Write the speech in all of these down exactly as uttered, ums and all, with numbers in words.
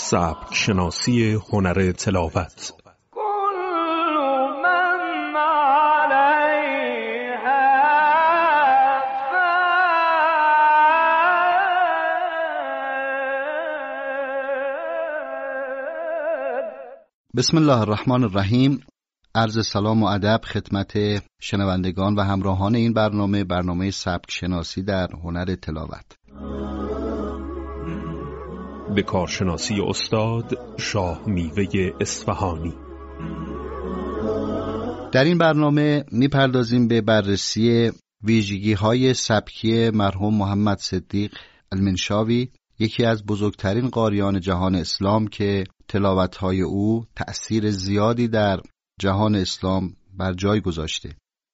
سبک شناسی هنر تلاوت. بسم الله الرحمن الرحیم. عرض سلام و ادب خدمت شنوندگان و همراهان این برنامه برنامه سبک شناسی در هنر تلاوت. به کارشناسی استاد شاه میوه اصفهانی. در این برنامه میپردازیم به بررسی ویژگی‌های سبکی مرحوم محمد صدیق المنشاوی، یکی از بزرگترین قاریان جهان اسلام که تلاوت‌های او تأثیر زیادی در جهان اسلام بر جای گذاشته.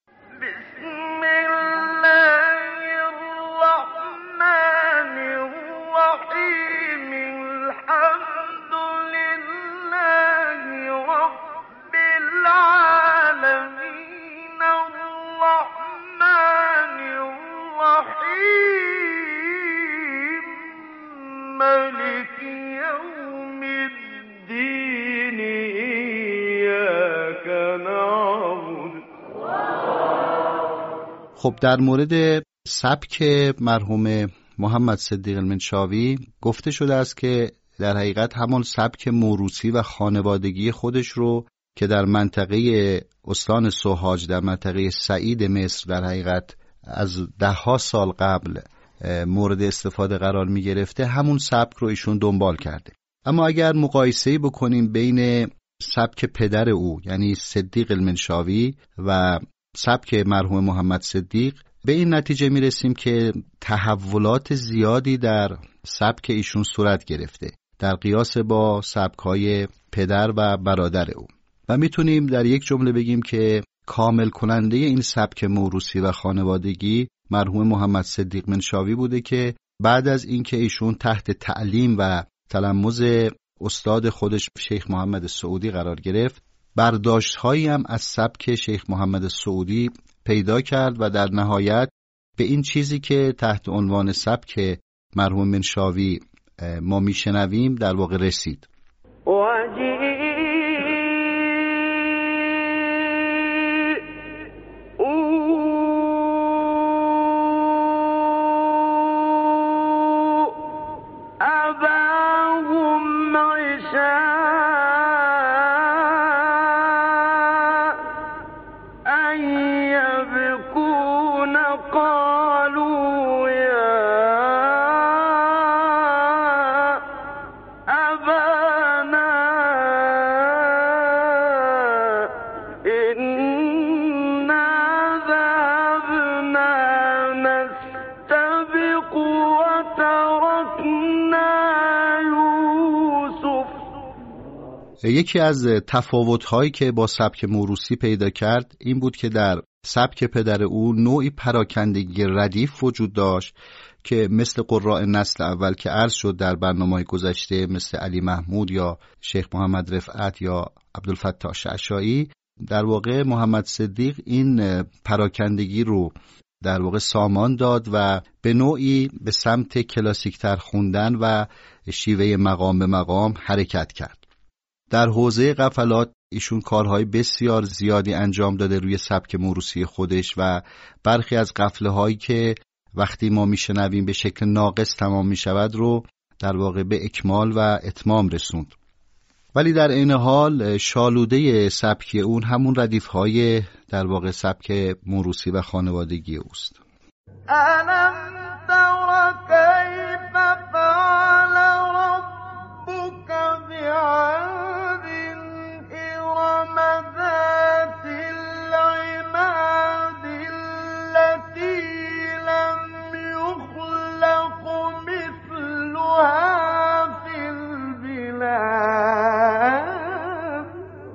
خب در مورد سبک مرحوم محمد صدیق المنشاوی گفته شده است که در حقیقت همان سبک موروثی و خانوادگی خودش رو که در منطقه استان سوهاج در منطقه سعید مصر در حقیقت از ده ها سال قبل مورد استفاده قرار می گرفته، همون سبک رو ایشون دنبال کرده. اما اگر مقایسه‌ای بکنیم بین سبک پدر او یعنی صدیق المنشاوی و سبک مرحوم محمد صدیق، به این نتیجه می رسیم که تحولات زیادی در سبک ایشون صورت گرفته در قیاس با سبک‌های پدر و برادر او، و میتونیم در یک جمله بگیم که کامل کننده این سبک موروثی و خانوادگی مرحوم محمد صدیق منشاوی بوده که بعد از اینکه ایشون تحت تعلیم و تلمذ استاد خودش شیخ محمد سعودی قرار گرفت، برداشت‌هایی هم از سبک شیخ محمد سعودی پیدا کرد و در نهایت به این چیزی که تحت عنوان سبک مرحوم منشاوی ما میشنویم در واقع رسید. یکی از تفاوت‌هایی که با سبک موروثی پیدا کرد این بود که در سبک پدر او نوعی پراکندگی ردیف وجود داشت که مثل قراء نسل اول که عرض شد در برنامه‌های گذشته، مثل علی محمود یا شیخ محمد رفعت یا عبدالفتاح شعشاعی، در واقع محمد صدیق این پراکندگی رو در واقع سامان داد و به نوعی به سمت کلاسیکتر خوندن و شیوه مقام به مقام حرکت کرد. در حوزه قفلات ایشون کارهای بسیار زیادی انجام داده روی سبک موروثی خودش و برخی از قفله هایی که وقتی ما میشنویم به شکل ناقص تمام میشود رو در واقع به اکمال و اتمام رسوند. ولی در این حال شالوده سبکی اون همون ردیف های در واقع سبک موروثی و خانوادگی اوست. الم تر کیف فعل ربک بعاد ارم ذات العماد التي لم يخلق مثلها في البلاد.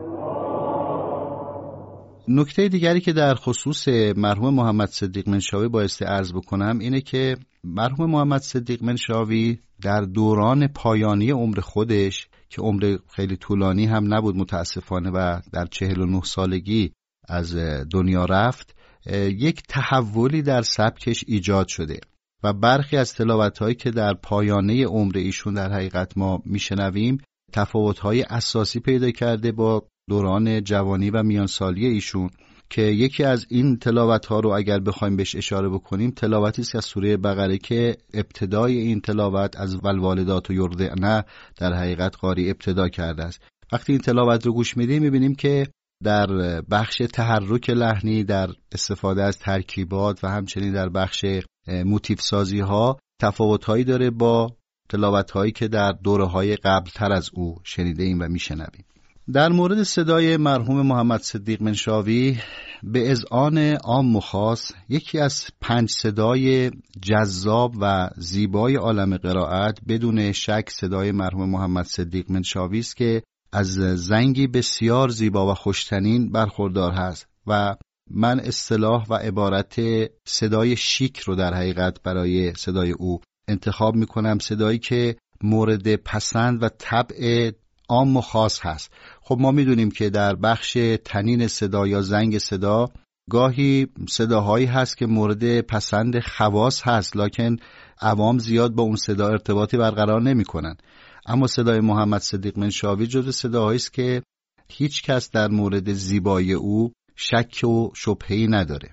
نکته دیگری که در خصوص مرحوم محمد صدیق منشاوی بایستی عرض بکنم اینه که مرحوم محمد صدیق منشاوی در دوران پایانی عمر خودش که عمر خیلی طولانی هم نبود متاسفانه و در چهل و نه سالگی از دنیا رفت، یک تحولی در سبکش ایجاد شده و برخی از تلاوت‌هایی که در پایانه عمر ایشون در حقیقت ما میشنویم تفاوت‌های اساسی پیدا کرده با دوران جوانی و میانسالی ایشون که یکی از این تلاوت‌ها رو اگر بخوایم بهش اشاره بکنیم تلاوتی است از سوره بقره که ابتدای این تلاوت از والوالدات و یرضعن در حقیقت قاری ابتدا کرده است. وقتی این تلاوت رو گوش میدیم میبینیم که در بخش تحرک لحنی، در استفاده از ترکیبات و همچنین در بخش موتیف سازی ها تفاوت‌هایی داره با تلاوت‌هایی که در دوره‌های قبل‌تر از او شنیده ایم و میشنویم. در مورد صدای مرحوم محمد صدیق منشاوی به اذعان عام و خاص یکی از پنج صدای جذاب و زیبای عالم قرائت بدون شک صدای مرحوم محمد صدیق منشاوی است که از زنگی بسیار زیبا و خوشتنین برخوردار هست و من اصطلاح و عبارت صدای شیک رو در حقیقت برای صدای او انتخاب میکنم، صدایی که مورد پسند و طبع عام و خاص هست. خب ما میدونیم که در بخش تنین صدا یا زنگ صدا گاهی صداهایی هست که مورد پسند خواص هست لکن عوام زیاد با اون صدا ارتباطی برقرار نمی کنن. اما صدای محمد صدیق منشاوی جزو صداهایی است که هیچ کس در مورد زیبایی او شک و شبهه‌ای نداره.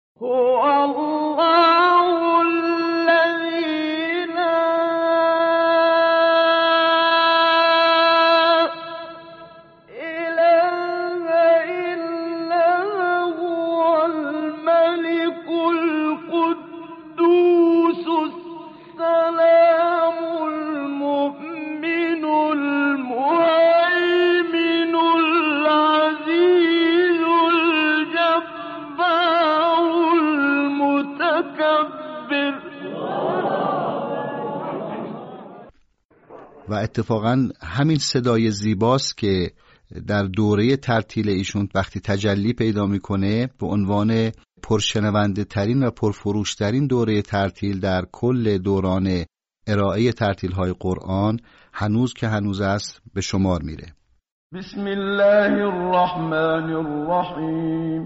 و اتفاقا همین صدای زیباست که در دوره ترتیل ایشون وقتی تجلی پیدا میکنه به عنوان پرشنونده ترین و پرفروش ترین دوره ترتیل در کل دوران ارائه ترتیل های قرآن هنوز که هنوز است به شمار میره. بسم الله الرحمن الرحیم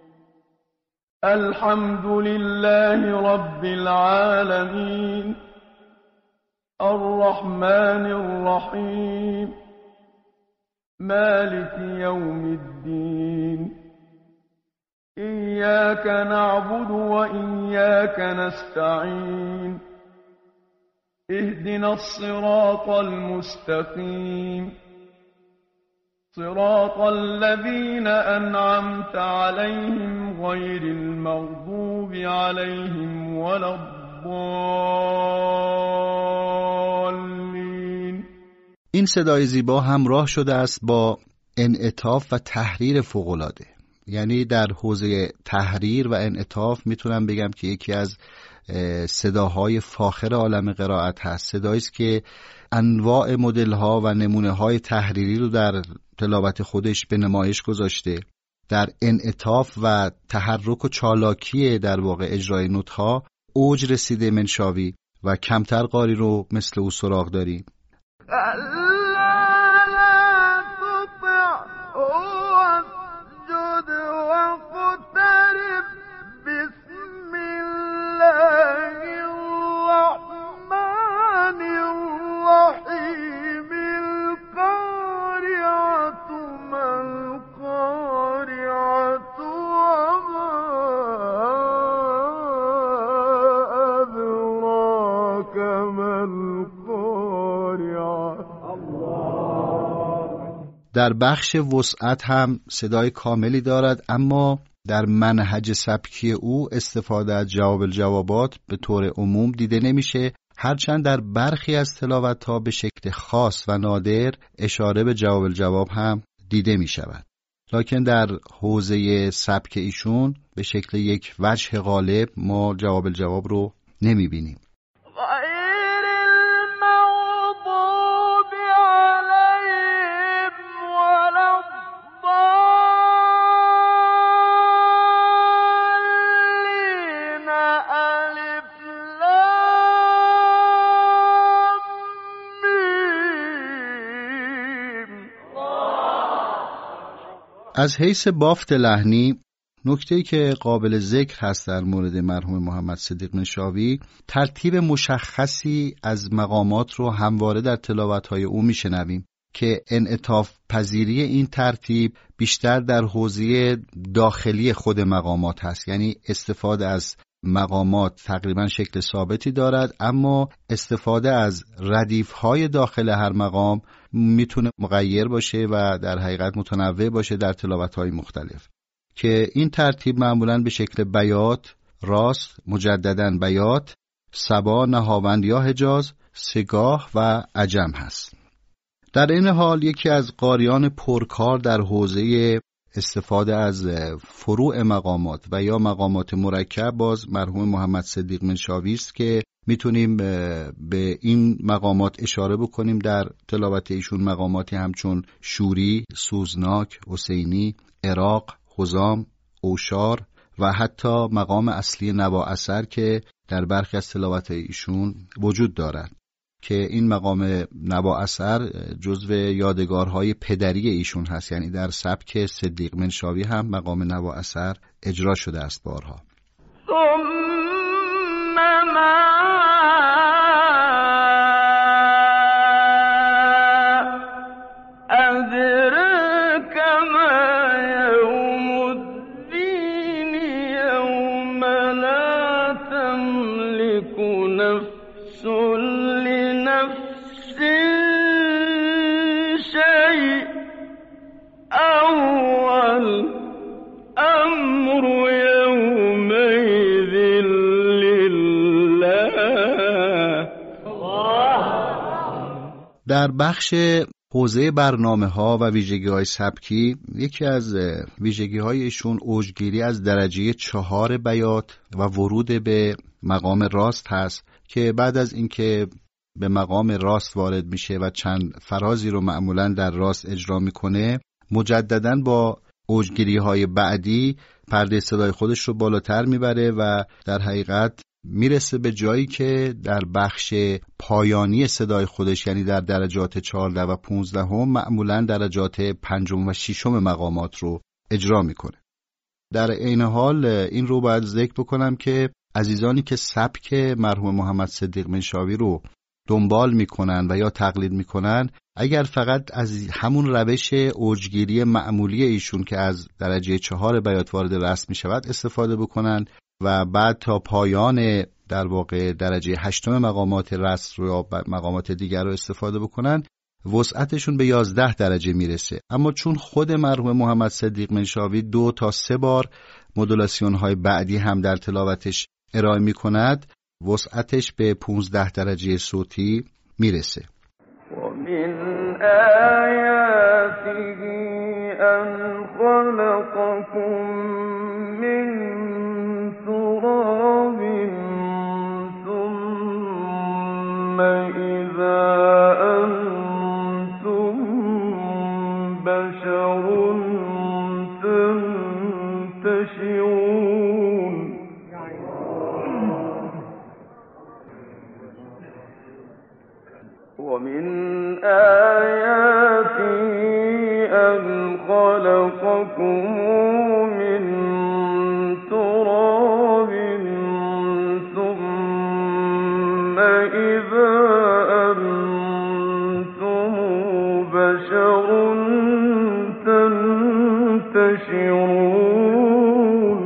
الحمد لله رب العالمین الرحمن الرحیم مالك يوم الدين إياك نعبد وإياك نستعين اهدنا الصراط المستقيم صراط الذين أنعمت عليهم غير المغضوب عليهم ولا الضالين. این صدای زیبا همراه شده است با انعطاف و تحریر فوق‌العاده. یعنی در حوزه تحریر و انعطاف میتونم بگم که یکی از صداهای فاخر عالم قرائت هست. صدایی است که انواع مدل‌ها و نمونه‌های تحریری رو در تلاوت خودش به نمایش گذاشته. در انعطاف و تحرک و چالاکی در واقع اجرای نوت‌ها اوج رسیده منشاوی و کمتر قاری رو مثل او سراغ داریم. در بخش وسعت هم صدای کاملی دارد، اما در منهج سبکی او استفاده از جواب الجوابات به طور عموم دیده نمیشه، هرچند در برخی از تلاوت‌ها به شکل خاص و نادر اشاره به جواب الجواب هم دیده می شود. لکن در حوزه سبک ایشون به شکل یک وجه غالب ما جواب الجواب رو نمی بینیم. از حیث بافت لحنی نکته‌ای که قابل ذکر هست در مورد مرحوم محمد صدیق منشاوی، ترتیب مشخصی از مقامات رو همواره در تلاوت‌های او میشنویم که انعطاف پذیری این ترتیب بیشتر در حوزه داخلی خود مقامات هست، یعنی استفاده از مقامات تقریبا شکل ثابتی دارد، اما استفاده از ردیف‌های داخل هر مقام میتونه مغیر باشه و در حقیقت متنوع باشه در تلاوت‌های مختلف، که این ترتیب معمولاً به شکل بیات، راست، مجدداً بیات، سبا، نهاوند یا حجاز، سگاه و عجم هست. در این حال یکی از قاریان پرکار در حوزه استفاده از فروع مقامات و یا مقامات مرکب باز مرحوم محمد صدیق منشاوی است که میتونیم به این مقامات اشاره بکنیم در تلاوت ایشون، مقاماتی همچون شوری، سوزناک، حسینی، عراق، حزام، اوشار و حتی مقام اصلی نوا اثر که در برخی از تلاوت ایشون وجود دارد، که این مقام نوا اثر جزو یادگارهای پدری ایشون هست، یعنی در سبک صدیق منشاوی هم مقام نوا اثر اجرا شده است بارها. در بخش حوزه برنامه ها و ویژگی های سبکی، یکی از ویژگی هایشون اوجگیری از درجه چهار بیات و ورود به مقام راست هست، که بعد از اینکه به مقام راست وارد میشه و چند فرازی رو معمولاً در راست اجرا میکنه، مجدداً با اوجگیری های بعدی پرده صدای خودش رو بالاتر میبره و در حقیقت میرسه به جایی که در بخش پایانی صدای خودش، یعنی در درجات چهارده و پونزده هم معمولاً درجات پنجم و ششم مقامات رو اجرا میکنه. در عین حال این رو باید ذکر بکنم که عزیزانی که سبک مرحوم محمد صدیق منشاوی رو دنبال میکنن و یا تقلید میکنن، اگر فقط از همون روش اوجگیری معمولی ایشون که از درجه چهار بیات وارد رست میشود استفاده بکنن و بعد تا پایان در واقع درجه هشتم مقامات رست رو یا مقامات دیگر رو استفاده بکنن، وسعتشون به یازده درجه میرسه. اما چون خود مرحوم محمد صدیق منشاوی دو تا سه بار مدولاسیون های بعدی هم در تلاوتش ارائه میکند، وسعتش به پونزده درجه صوتی میرسه. ومن آیاته ان خلقكم من تراب ثم اذا انتم بشر تنتشرون. ومن آياته أن خلقكم من تراب ثم إذا أنتم بشر تنتشرون.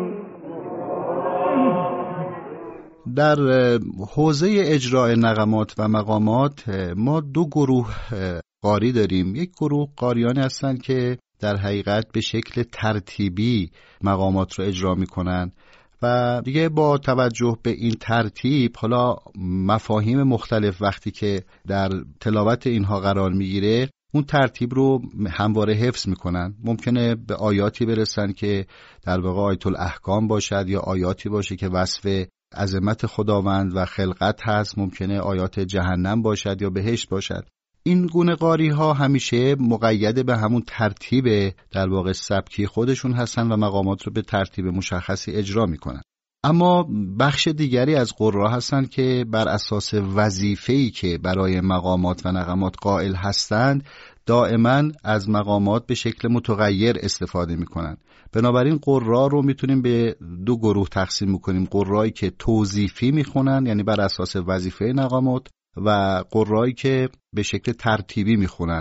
در حوزه اجرای نغمات و مقامات ما دو گروه قاری داریم. یک گروه قاریانی هستند که در حقیقت به شکل ترتیبی مقامات رو اجرا میکنن و دیگه با توجه به این ترتیب حالا مفاهیم مختلف وقتی که در تلاوت اینها قرار میگیره اون ترتیب رو همواره حفظ میکنن. ممکنه به آیاتی برسن که در واقع آیت الاحکام باشد یا آیاتی باشه که وصف عظمت خداوند و خلقت هست، ممکنه آیات جهنم باشد یا بهشت باشد. این گونه قاری ها همیشه مقید به همون ترتیب در واقع سبکی خودشون هستن و مقامات رو به ترتیب مشخصی اجرا میکنن. اما بخش دیگری از قرا هستن که بر اساس وظیفه‌ای که برای مقامات و نغمات قائل هستند دائما از مقامات به شکل متغیر استفاده میکنن. بنابراین قرا رو میتونیم به دو گروه تقسیم میکنیم: قرایی که توظیفی میخونن یعنی بر اساس وظیفه نغمات و قرایی که به شکل ترتیبی میخونن.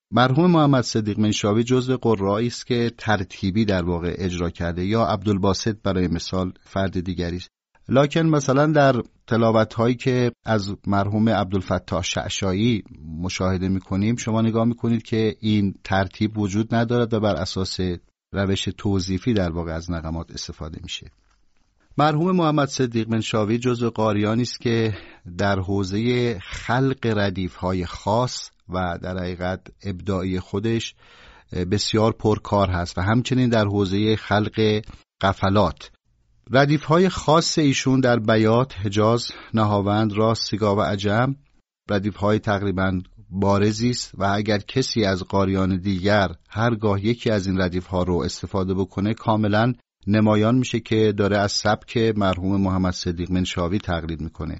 مرحوم محمد صدیق منشاوی جزو قرایی است که ترتیبی در واقع اجرا کرده، یا عبدالباسط برای مثال فرد دیگری است. لکن مثلا در تلاوت هایی که از مرحوم عبدالفتاح شعشایی مشاهده میکنیم، شما نگاه میکنید که این ترتیب وجود ندارد و بر اساس روش توظیفی در واقع از نغمات استفاده میشه. مرحوم محمد صدیق منشاوی جزو قاریانی است که در حوزه خلق ردیف‌های خاص و در حقیقت ابداعی خودش بسیار پرکار هست و همچنین در حوزه خلق قفلات. ردیف‌های خاص ایشون در بیات، حجاز، نهاوند، راست، سیگا و عجم ردیف‌های تقریباً بارزی است و اگر کسی از قاریان دیگر هرگاه یکی از این ردیف‌ها رو استفاده بکنه، کاملاً نمایان میشه که داره از سبک مرحوم محمد صدیق منشاوی تقلید میکنه.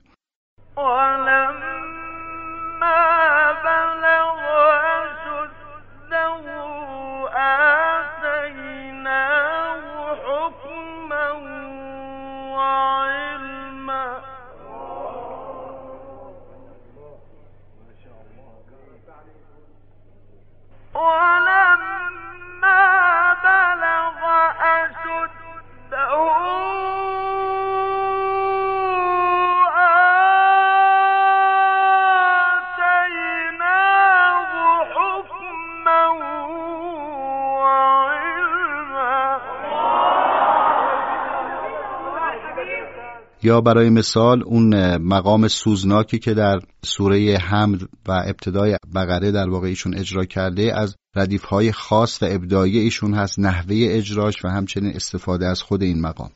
یا برای مثال اون مقام سوزناکی که در سوره حمد و ابتدای بقره در واقع ایشون اجرا کرده، از ردیف‌های خاص و ابداعی ایشون هست، نحوه اجراش و همچنین استفاده از خود این مقام.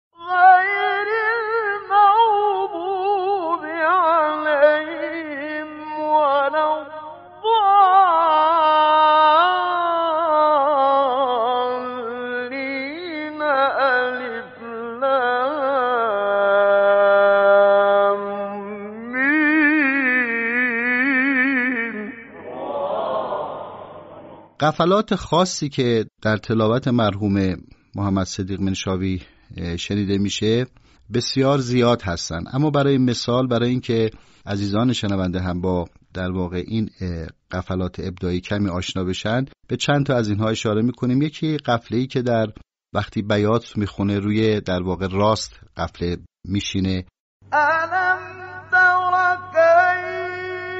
قفلات خاصی که در تلاوت مرحوم محمد صدیق منشاوی شنیده میشه بسیار زیاد هستن، اما برای مثال، برای اینکه عزیزان شنونده هم با در واقع این قفلات ابداعی کمی آشنا بشن، به چند تا از اینها اشاره میکنیم. یکی قفله‌ای که در وقتی بیات میخونه روی در واقع راست قفله میشینه. الم تر کیف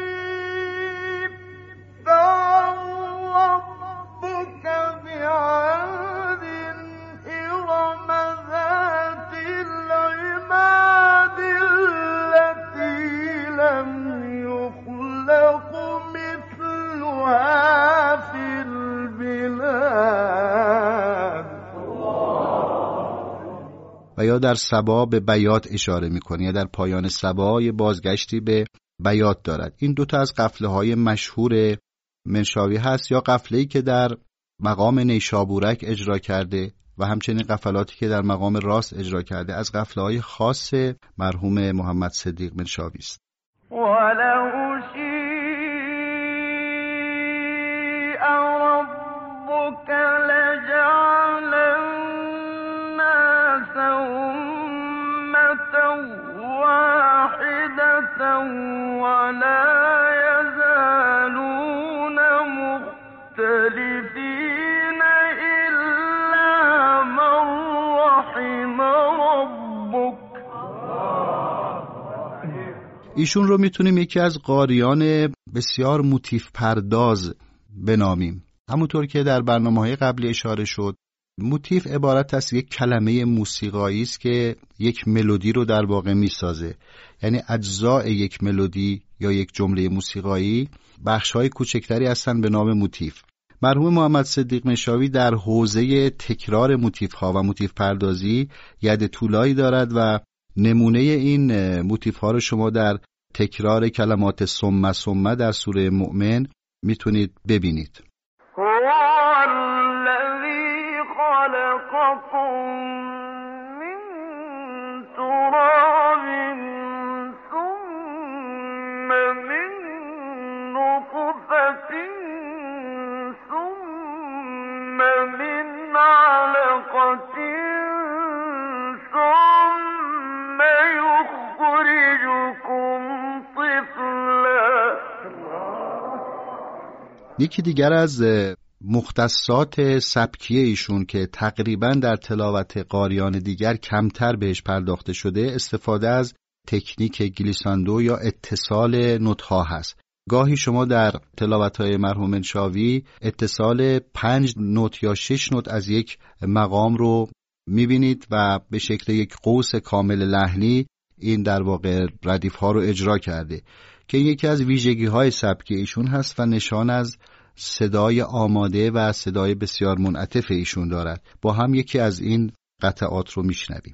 ربک بعاد ارم ذات العماد التي لم یخلق مثلها فی البلاد. و یا در سبا به بیات اشاره میکنه، یا در پایان سبا یه بازگشتی به بیات دارد. این دوتا از قفله های مشهور منشاوی هست، یا قفله‌ای که در مقام نیشابورک اجرا کرده و همچنین قفلاتی که در مقام راست اجرا کرده از قفله های خاص مرحوم محمد صدیق منشاوی است. ولو شیء ربک لجعل الناس أمة واحدة ولا يزالون مختلفين إلا من رحم ربك. ایشون رو میتونیم یکی از قاریان بسیار موتیف پرداز بنامیم. همونطور که در برنامه‌های قبلی اشاره شد، موتیف عبارت از یک کلمه موسیقایی است که یک ملودی رو در واقع میسازه. یعنی اجزای یک ملودی یا یک جمله موسیقایی بخش‌های کوچکتری هستن به نام موتیف. مرحوم محمد صدیق منشاوی در حوزه تکرار موتیف‌ها و موتیف پردازی ید طولایی دارد و نمونه این موتیف‌ها رو شما در تکرار کلمات ثم ثم در سوره مؤمن میتونید ببینید. خلقكم من تراب ثم من نطفة ثم من علقة ثم يخرجكم طفلا. یکی دیگر از مختصات سبکی ایشون که تقریباً در تلاوت قاریان دیگر کمتر بهش پرداخته شده، استفاده از تکنیک گلیساندو یا اتصال نوت‌ها هست. گاهی شما در تلاوت‌های مرحوم منشاوی اتصال پنج نوت یا شش نوت از یک مقام رو می‌بینید و به شکل یک قوس کامل لحنی این در واقع ردیف‌ها رو اجرا کرده که یکی از ویژگی‌های سبکی ایشون هست و نشان از صدای آماده و صدای بسیار منعطف ایشون دارد. با هم یکی از این قطعات رو میشنویم.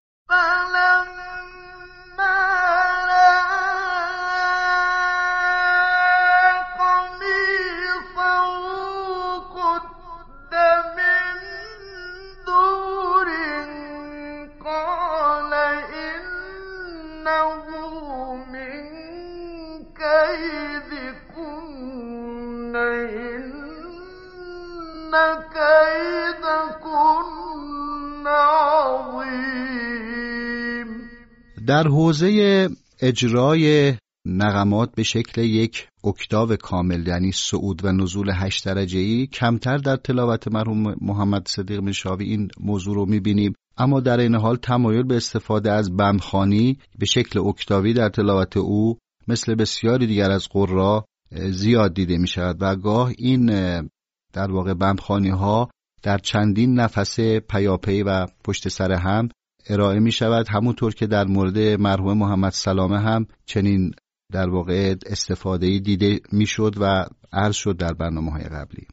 در حوزه اجرای نغمات به شکل یک اکتاو کامل، یعنی صعود و نزول هشت درجه‌ای، کمتر در تلاوت مرحوم محمد صدیق منشاوی این موضوع رو می‌بینیم، اما در این حال تمایل به استفاده از بمخوانی به شکل اکتاوی در تلاوت او مثل بسیاری دیگر از قرا زیاد دیده می‌شود و گاه این در واقع بمخوانی‌ها در چندین نفس پیاپی و پشت سر هم ارائه می شود، همونطور که در مورد مرحوم محمد سلامه هم چنین در واقع استفاده‌ای دیده می شد و عرض شد در برنامه‌های قبلی.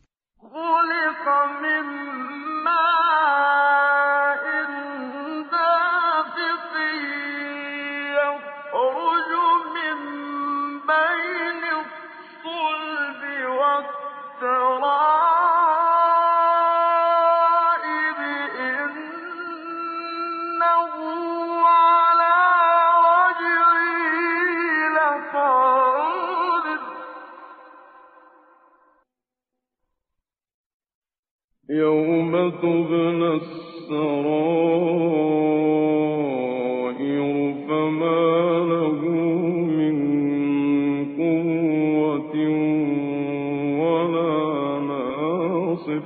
يوم تبلى السرائر فما له من قوة ولا ناصر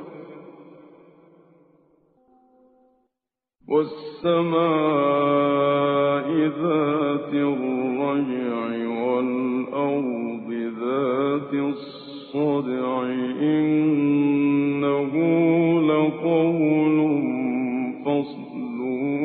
والسماء ذات الرجع والأرض ذات الصدع إنه لقول فصل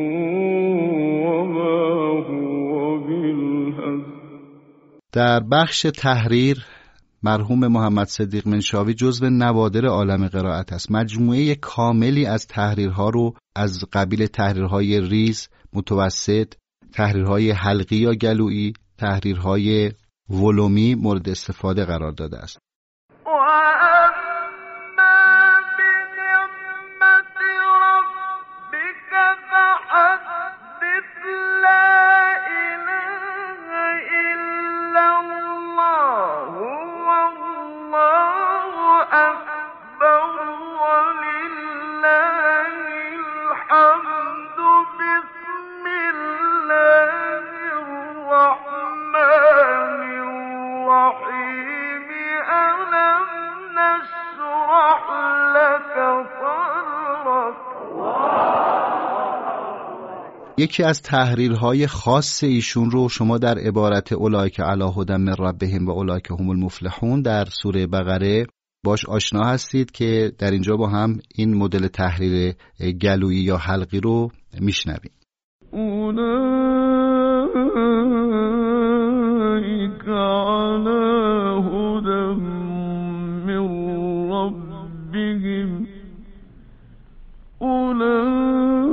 وما هو بالهزل. در بخش تحریر مرحوم محمد صدیق منشاوی جزو نوادر عالم قرائت است. مجموعه کاملی از تحریرها رو از قبیل تحریرهای ریز، متوسط، تحریرهای حلقی یا گلویی، تحریرهای ولومی مورد استفاده قرار داده است. یکی از تحریرهای خاص ایشون رو شما در عبارت اولئک علی هدی من ربهم و اولئک هم المفلحون در سوره بقره باش آشنا هستید که در اینجا با هم این مدل تحریر گلویی یا حلقی رو میشنویم. اولئک علی هدی من ربهم اولئک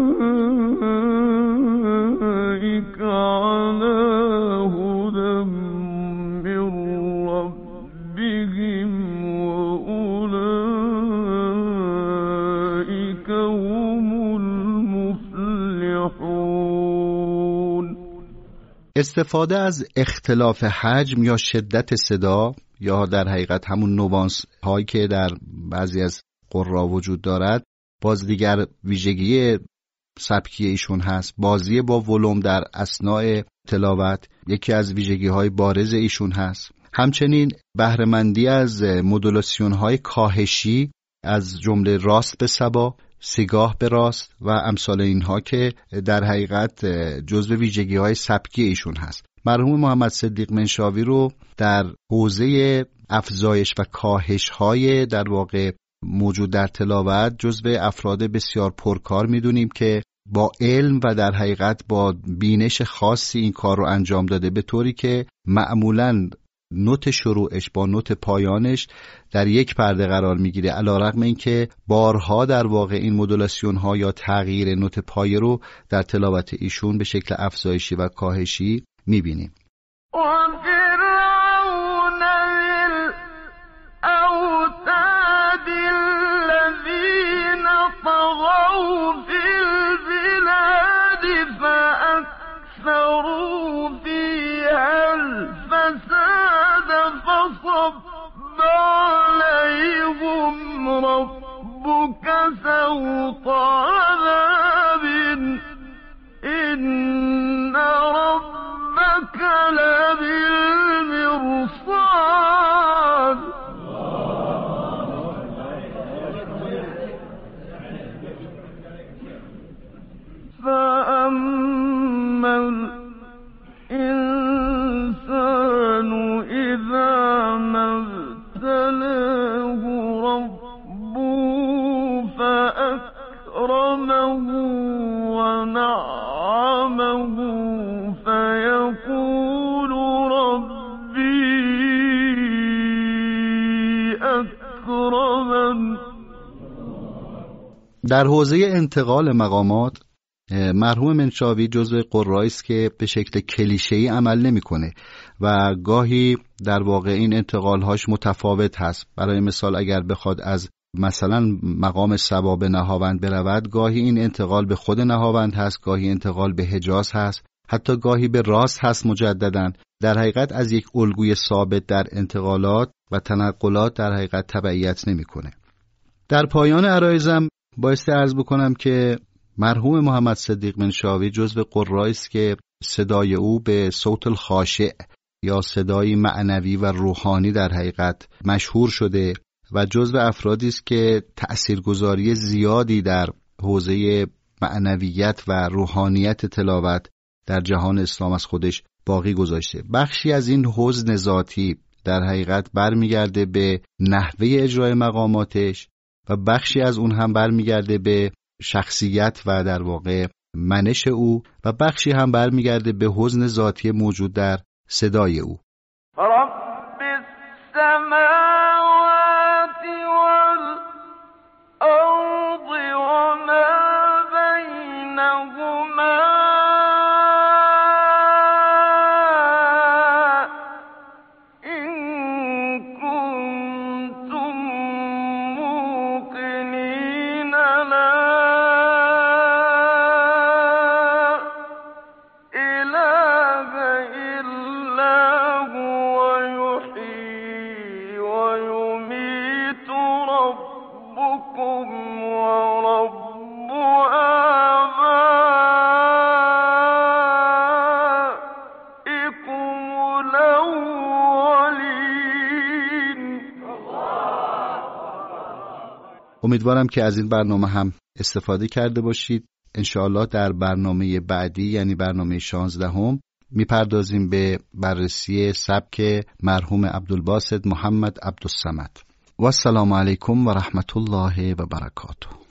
استفاده از اختلاف حجم یا شدت صدا یا در حقیقت همون نوانس هایی که در بعضی از قرا وجود دارد باز دیگر ویژگی سبکی ایشون هست. بازی با ولوم در اثناء تلاوت یکی از ویژگی های بارز ایشون هست. همچنین بهره‌مندی از مدولاسیون‌های کاهشی از جمله راست به صبا، سیگاه به راست و امثال اینها که در حقیقت جزو ویژگی‌های سبکی ایشون هست. مرحوم محمد صدیق منشاوی رو در حوزه افزایش و کاهش‌های در واقع موجود در تلاوت جزو افراد بسیار پرکار می‌دونیم که با علم و در حقیقت با بینش خاصی این کار رو انجام داده، به طوری که معمولاً نوت شروعش با نوت پایانش در یک پرده قرار میگیره، علی‌رغم اینکه بارها در واقع این مدولاسیون ها یا تغییر نوت پایه رو در تلاوت ایشون به شکل افزایشی و کاهشی میبینیم. ربك سوط عذاب إن ربك لبالمرصاد فأما الإنسان إذا ما ابتلاه فأكرمه ونعمه فيقول ربي أكرمن. در حوزه انتقال مقامات مرحوم منشاوی جزو قرایی است که به شکل کلیشه‌ای عمل نمی‌کنه و گاهی در واقع این انتقال‌هاش متفاوت هست. برای مثال اگر بخواد از مثلا مقام سبا به نهاوند برود، گاهی این انتقال به خود نهاوند هست، گاهی انتقال به حجاز هست، حتی گاهی به راست هست مجدداً. در حقیقت از یک الگوی ثابت در انتقالات و تنقلات در حقیقت تبعیت نمی‌کنه. در پایان عرایزم بایستی عرض بکنم که مرحوم محمد صدیق منشاوی جزو قرایی است که صدای او به صوت الخاشع یا صدای معنوی و روحانی در حقیقت مشهور شده و جزو افرادی است که تأثیرگذاری زیادی در حوزه معنویت و روحانیت تلاوت در جهان اسلام از خودش باقی گذاشته. بخشی از این حزن ذاتی در حقیقت برمیگرده به نحوه اجرای مقاماتش و بخشی از اون هم برمیگرده به شخصیت و در واقع منش او و بخشی هم برمیگرده به حزن ذاتی موجود در صدای او. رب السماوات والأرض وما بينهما امیدوارم که از این برنامه هم استفاده کرده باشید. انشاءالله در برنامه بعدی یعنی برنامه شانزدهم میپردازیم به بررسی سبک مرحوم عبدالباسط محمد عبدالصمد. و السلام علیکم و رحمت الله و برکاته.